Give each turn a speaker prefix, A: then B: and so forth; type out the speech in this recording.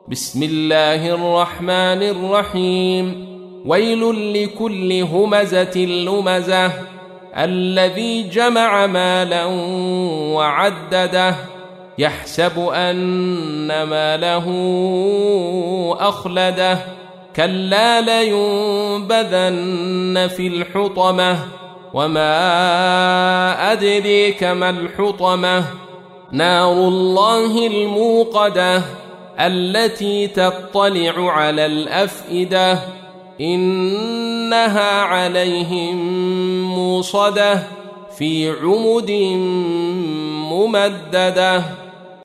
A: بسم الله الرحمن الرحيم. ويل لكل همزة لمزة الذي جمع مالا وعدده يحسب أن ماله أخلده كلا لينبذن في الحطمة وما أدريك ما الحطمة نار الله الموقدة التي تطلع على الأفئدة إنها عليهم موصدة في عمد ممددة.